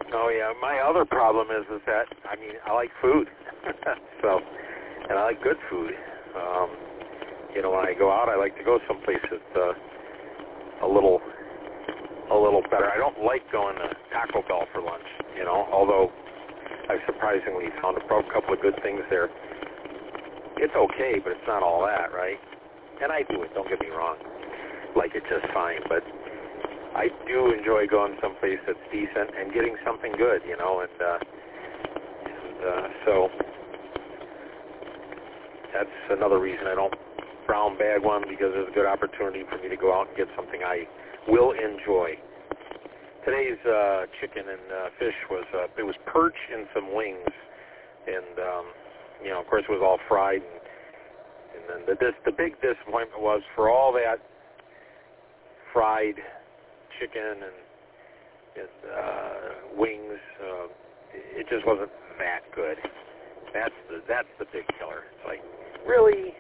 Oh yeah, my other problem is that I like food, so, and I like good food. When I go out, I like to go someplace that's a little better. I don't like going to Taco Bell for lunch, although I've surprisingly found a couple of good things there. It's okay, but it's not all that, right? And I do it, don't get me wrong. Like it just fine, but I do enjoy going someplace that's decent and getting something good, so that's another reason I don't brown bag one, because there's a good opportunity for me to go out and get something I will enjoy. Today's chicken and fish was perch and some wings, and of course it was all fried. And then the big disappointment was, for all that fried chicken and wings, it just wasn't that good. That's the big killer. It's like, really?